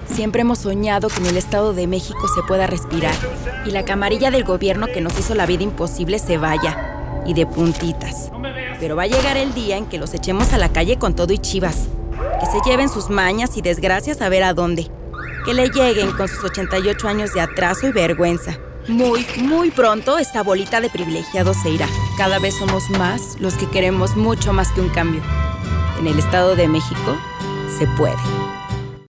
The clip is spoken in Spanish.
Siempre hemos soñado que en el Estado de México se pueda respirar y la camarilla del gobierno que nos hizo la vida imposible se vaya, y de puntitas. Pero va a llegar el día en que los echemos a la calle con todo y chivas. Que se lleven sus mañas y desgracias a ver a dónde. Que le lleguen con sus 88 años de atraso y vergüenza. Muy pronto esta bolita de privilegiados se irá. Cada vez somos más los que queremos mucho más que un cambio. En el Estado de México se puede.